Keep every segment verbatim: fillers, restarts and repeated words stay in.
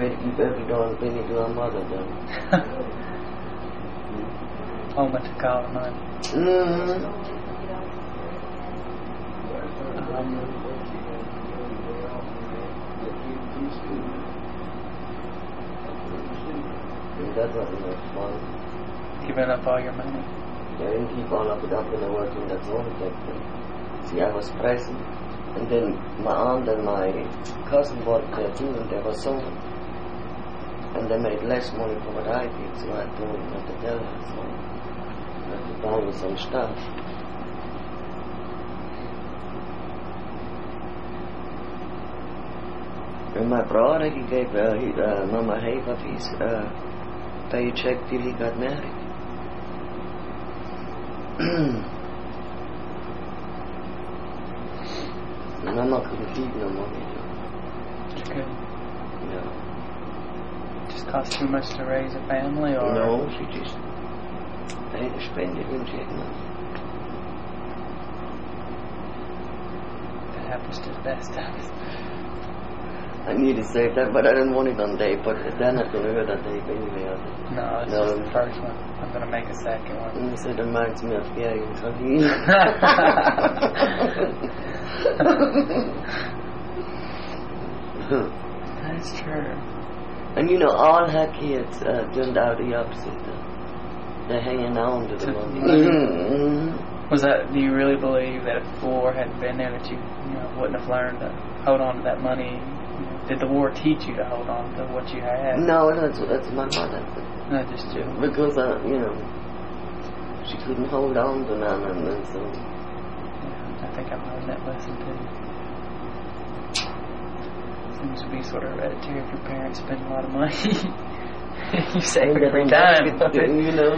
better keep every darn penny to our mother, though. Oh, much to call money. Mm-hmm. Um, That wasn't much fun. Giving up all your money. I didn't keep all of it up in the working, that's the only thing. See, I was present, and then my aunt and my cousin worked there too, and they were sold. And they made less money for what I did, so I told them not to tell her, so I had to buy me some stuff. And my brother, he gave uh, he, uh, Mama half of his uh, paycheck till he got married. Mama couldn't keep no money. That's good. Yeah. Just cost too much to raise a family, or No, she just had to spend it when she had money. that happens to the best of us. I need to save that, but I didn't want it on tape. But they're not going to hear that tape anyway. Are they? No, it's No. just the first one. I'm gonna make a second one. And so it reminds me of Gary and Tony. That's true. And you know, all her kids uh, turned out the opposite. Uh, they're hanging on to the To money. the money. Mm-hmm. Was that? Do you really believe that if the war hadn't been there, that you, you know, wouldn't have learned to hold on to that money? Did the war teach you to hold on to what you had? No, that's that's my mother. Not just you. Because uh, you know, she couldn't hold on to none, and, and so. Yeah, I think I've learned that lesson too. Seems to be sort of hereditary if your parents spend a lot of money. You save And every they time. don't like it, you know.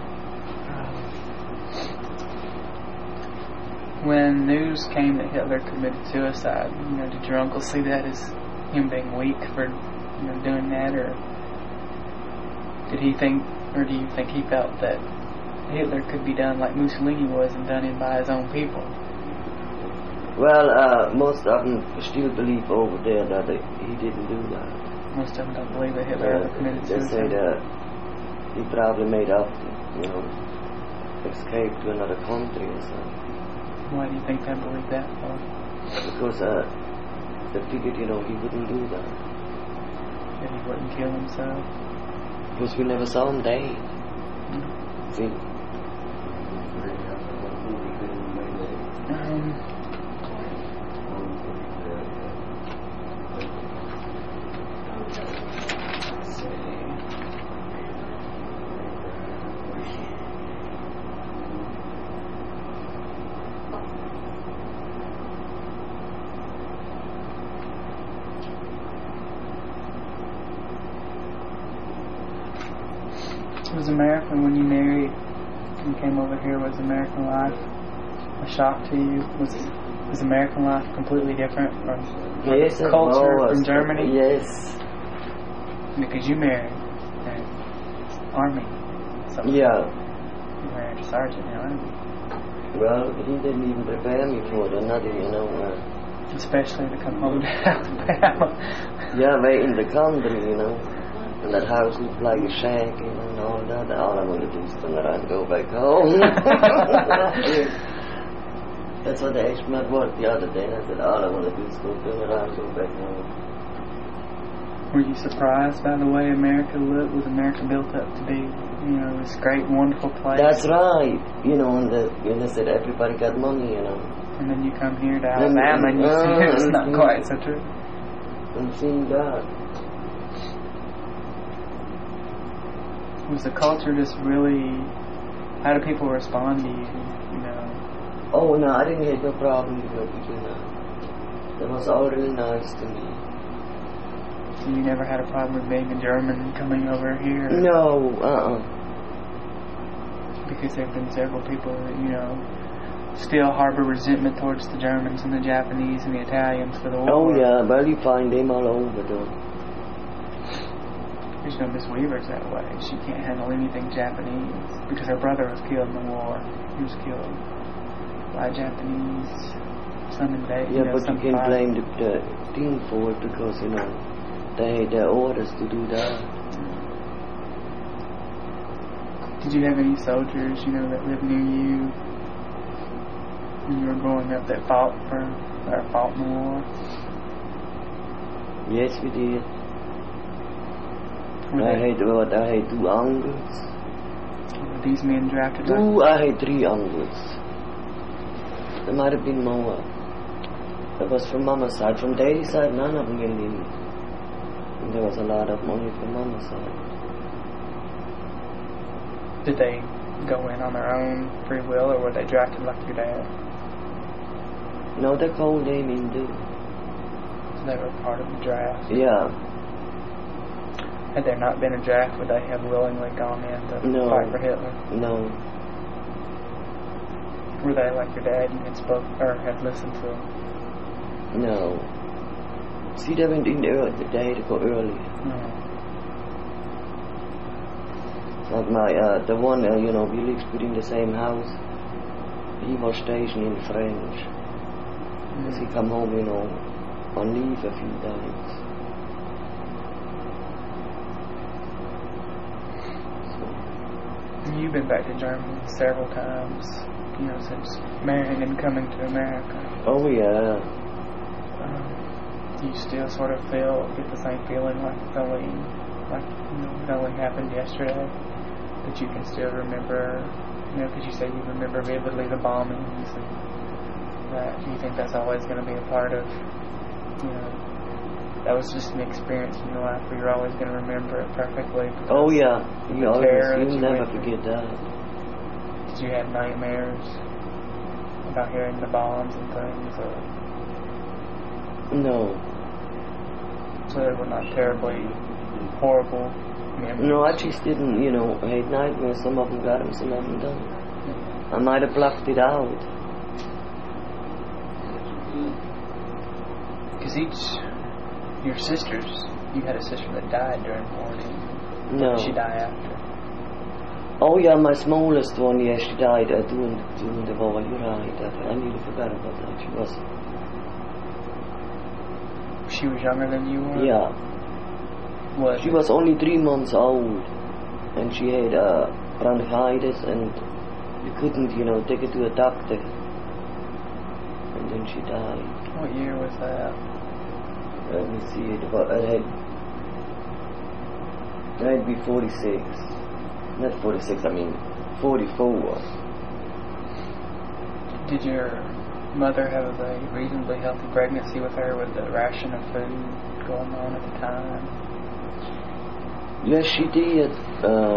When news came that Hitler committed suicide, you know, did your uncle see that as him being weak for, you know, doing that, or did he think, or do you think he felt that Hitler could be done like Mussolini was and done in by his own people? Well, uh, most of them still believe over there that they, he didn't do that. Most of them don't believe that Hitler ever Uh, committed they say suicide. that he probably made up, you know, escape to another country or something. Why do you think they believe that for? Because uh, they figured, you know, he wouldn't do that. That he wouldn't kill himself? Because we never saw him dead. Mm. See? Um, let's see. Was American when you married and came over here? Was American life a shock to you? Was was American life completely different from Yes, it culture was. from Germany? Yes. Because you married an army. Something. Yeah. You married a sergeant in the army. Well, he didn't even prepare me for it or nothing, you know. Uh, Especially to come home to Alabama. yeah, right in the country, you know. And that house looked like a shack, you know, and all that. All I want to do is turn around and go back home. That's what they asked me at work the other day. And I said, all I want to do is go turn around and go back home. Were you surprised by the way America looked? Was America built up to be, you know, this great, wonderful place? That's right. You know, and, the, and they said everybody got money, you know. And then you come here to Alabama and you see it's not quite so true. And seeing that. Was the culture just really, how do people respond to you, you know? Oh, no, I didn't have no problem with no people now. They was all really nice to me. So you never had a problem with being a German coming over here? No, uh-uh. Because there have been several people that, you know, still harbor resentment towards the Germans and the Japanese and the Italians for the war. Oh, yeah, well, you find them all over, though. There's no Miss Weaver's that way. She can't handle anything Japanese because her brother was killed in the war. He was killed by Japanese. Some invaded. Yeah, you know, but some you can fight. blame the, the thing for it because, you know, They had their orders to do that. Did you have any soldiers, you know, that lived near you when you were growing up that fought for, or fought in the war? Yes, we did. Were I they, had what? I had two uncles. were these men drafted like Two, I had three uncles. There might have been more. That was from Mama's side. From Daddy's side, none of them really. And there was a lot of money from Mama's side. Did they go in on their own free will, or were they drafted like your dad? No, they called them in too. So they were part of the draft. Yeah. Had there not been a draft, would they have willingly gone in to No. fight for Hitler? No. Were they like your dad and had spoke or had listened to him? No. See, they went in early. They had to go early. No. Like my, uh, the one, uh, you know, we lived within the same house. He was stationed in French. Because he come home, you know, on leave a few times. So. You've been back to Germany several times, you know, since marrying and coming to America. Oh, yeah. Um, do you still sort of feel, get the same feeling like it's only, like, you know, it only happened yesterday? That you can still remember, you know, because you say you remember vividly the bombings, and that you think that's always going to be a part of, you know, that was just an experience in your life where you're always going to remember it perfectly. Oh, yeah. You always, that you'll you never went through. forget that. Did you have nightmares about hearing the bombs and things, or No. so they were not terribly horrible memories? No, I just didn't, you know, I had nightmares. Some of them got them, some of them don't. I might have blocked it out. Because each, your sisters, you had a sister that died during the war, didn't you? No. Or did she die after? Oh, yeah, my smallest one, yeah, she died uh, during, during the war. You're right. I, I nearly forgot about that. She was... She was younger than you were? Yeah. Was She it? was only three months old, and she had uh, bronchitis, and you couldn't, you know, take her to a doctor. And then she died. What year was that? Let me see, it was, it had, it had be forty-six. Not forty-six, I mean forty-four. Did your mother have a reasonably healthy pregnancy with her with the ration of food going on at the time? Yes, she did. Uh,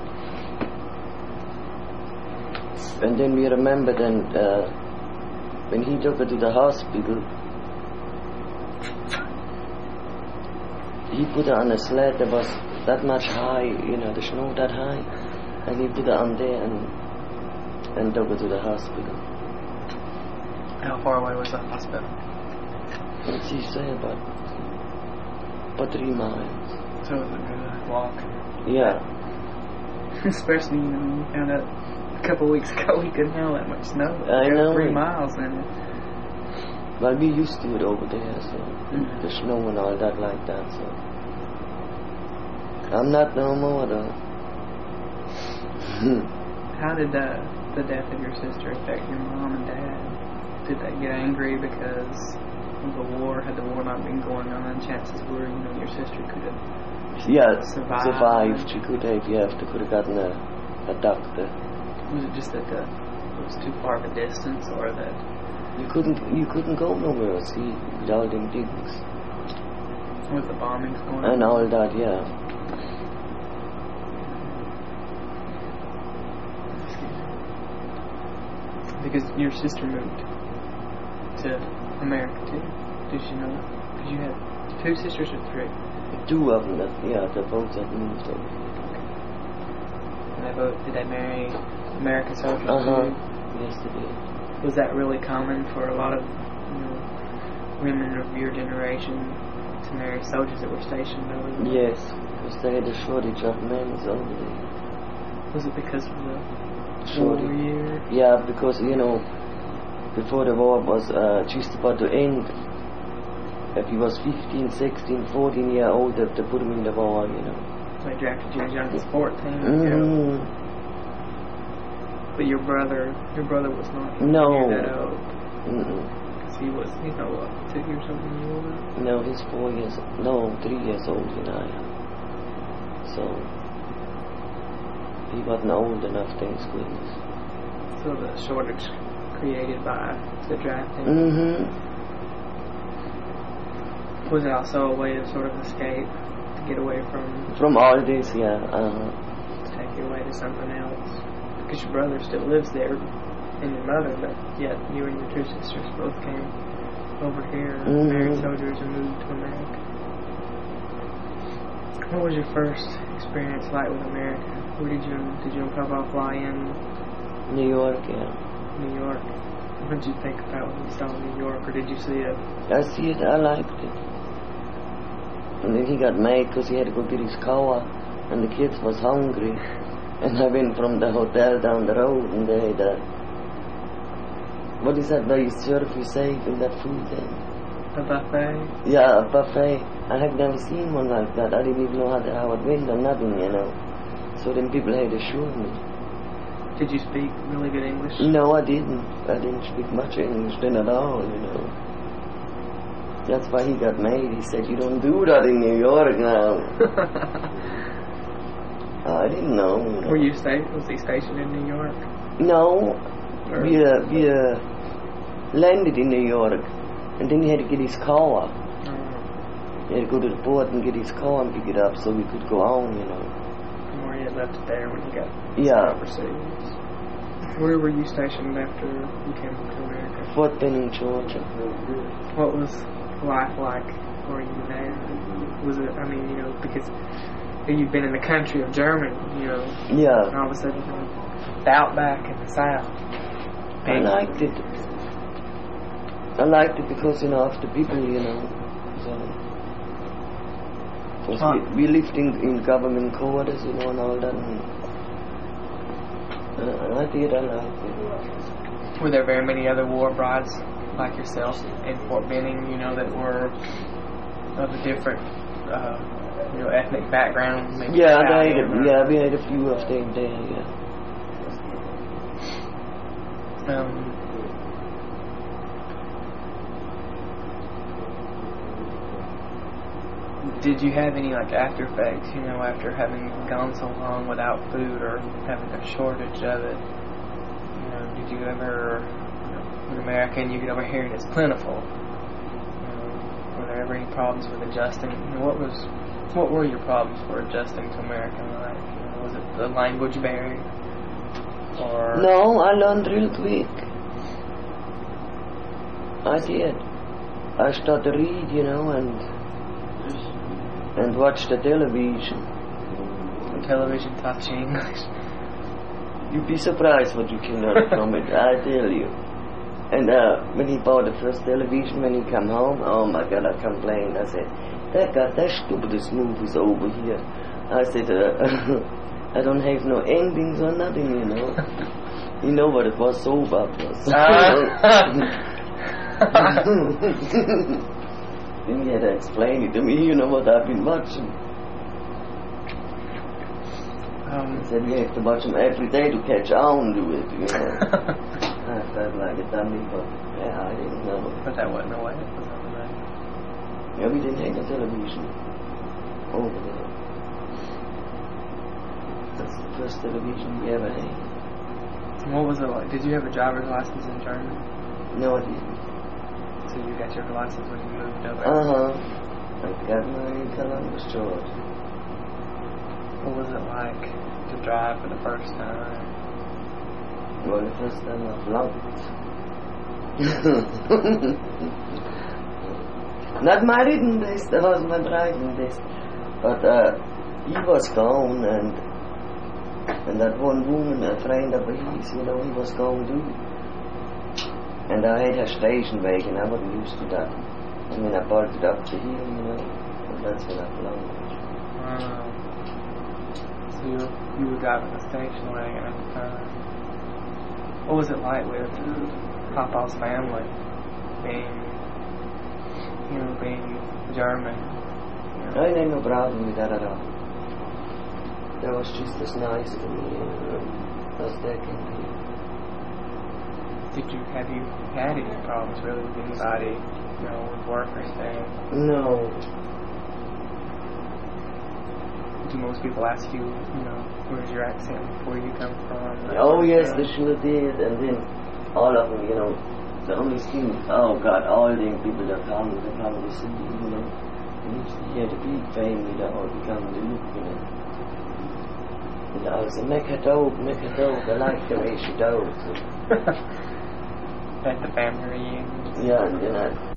and then we remembered, and uh, when he took her to the hospital, he put her on a sled that was that much high, you know, the snow that high, and he put her on there and and took her to the hospital. How far away was the hospital? What's he say about about three miles? So it was a good walk. Yeah. Especially, you know, we found out a couple of weeks ago we couldn't handle that much snow. I There were know. Three miles in it. Well, we used to it over there, so Mhm. the snow and all that like that, so I'm not no more though. How did the, the death of your sister affect your mom and dad? Did they get angry because of the war? Had the war not been going on, chances were, you know, your sister could have Yeah, survived. survived. She could have, yeah, if they could have gotten a, a doctor. Was it just that the, it was too far of a distance, or that You couldn't, you couldn't go nowhere, see, with all them things. with the bombings going on? And all that, yeah. Because your sister moved to America too. Did she know that? Because you had two sisters or three? Two of them, that, yeah, they both had moved over. And they both, did they marry American soldiers Uh-huh. too? Yes, they did. Was that really common for a lot of, you know, women of your generation to marry soldiers that were stationed over there? Yes, because they had a shortage of men over there. Was it because of the Shortage. war year? Yeah, because, you know, before the war was uh, just about to end, if he was fifteen, sixteen, fourteen year old, they put him in the war, you know. They drafted you as young as fourteen. Mm-hmm. You know. But your brother, your brother was not No. near that old. Mm-mm. Because he was, he's not what, two years older than you were? No, he's four years, no, three years older than I am. So, he wasn't old enough, thanks goodness. So the shortage created by the drafting. Mm-hmm. Was it also a way of sort of escape, to get away from, From all this, yeah. Uh-huh. to take you away to something else? Because your brother still lives there, and your mother, but yet you and your two sisters both came over here, Mm-hmm. married soldiers, and moved to America. What was your first experience like with America? Where did you, did you and Papa fly in New York, yeah. New York? What did you think about when you saw New York, or did you see it? I see it, I liked it. And then he got mad because he had to go get his car, and the kids was hungry. And I went from the hotel down the road, and they had a, what is that, where you serve you safe in that food thing? A buffet? Yeah, a buffet. I have never seen one like that. I didn't even know how, the, how it went or nothing, you know. So then people had to show me. Did you speak really good English? No, I didn't. I didn't speak much English then at all, you know. That's why he got mad. He said, you don't do that in New York now. I didn't know, you know. Were you sta- was he stationed in New York? No. Or- We, uh, we uh, landed in New York. And then he had to get his car. Oh. He had to go to the port and get his car and pick it up so we could go on, you know. Or you had left it there when you got Yeah. overseas. Where were you stationed after you came to America? Fort Benning, Georgia. What was life like for you there? Was it, I mean, you know, because you've been in the country of Germany, you know, and Yeah. all of a sudden, you know, the outback in the south. I liked it. I liked it because, you know, of the people, you know. So, because Huh. we, we lived in, in government quarters, you know, and all that. And, uh, I did, I liked it. Were there very many other war brides like yourself in Fort Benning, you know, that were of a different, uh, you know, ethnic background? Maybe Yeah, they Italian had a, or- yeah, we had a few of them there, yeah. Um, did you have any like after effects, you know, after having gone so long without food or having a shortage of it? You know, did you ever, you know, in America and you get over here and it's plentiful? You know, were there ever any problems with adjusting? You know, what was, what were your problems for adjusting to American life? You know, was it the language barrier? Or No, I learned real quick. I did. I started to read, you know, and and watch the television. the television taught you English? You'd be surprised what you can learn from it, I tell you. And uh, when he bought the first television, when he come home, oh my God, I complained. I said, that God, that stupidest movie's over here. I said, uh, I don't have no endings or nothing, you know. You know what it was, soap operas. Then he had to explain it to me, you know what I've been watching. Um, He said, you have to watch them every day to catch on to it, you know. I felt like a dummy, but yeah, I didn't know. but that wasn't a way. It was on the way. Yeah, we didn't have a television over there. That's the first television we ever had. And what was it like? Did you have a driver's license in Germany? No, I didn't. So you got your license when you moved over? Uh-huh. I got mine in Columbus, Georgia. What was it like to drive for the first time? Well, the first time I flunked. Not my written test, that was my driving test. But uh, he was gone, and and that one woman, a friend of his, you know, he was gone too. And I had a station wagon, I wasn't used to that. I mean, I parked it up to here, you know, and that's when I flunked. Um, so you were, you were driving a station wagon at the time. What was it like with Papa's family being you know, being German. You know. I had no problem with that at all. They was just as nice to me uh, as they can be. Did you have you had any problems really with anybody, you know, with work or anything? No. Do most people ask you, you know, where's your accent, where you come from? Oh yes, they sure did, and then all of them, you know, the only thing, oh God, all them people that come, they come to see, you know, and you hear the big family that all become the look, you know. And I was a make a dog, make a dog, I like the way she does. At the family reunion. Yeah, and then I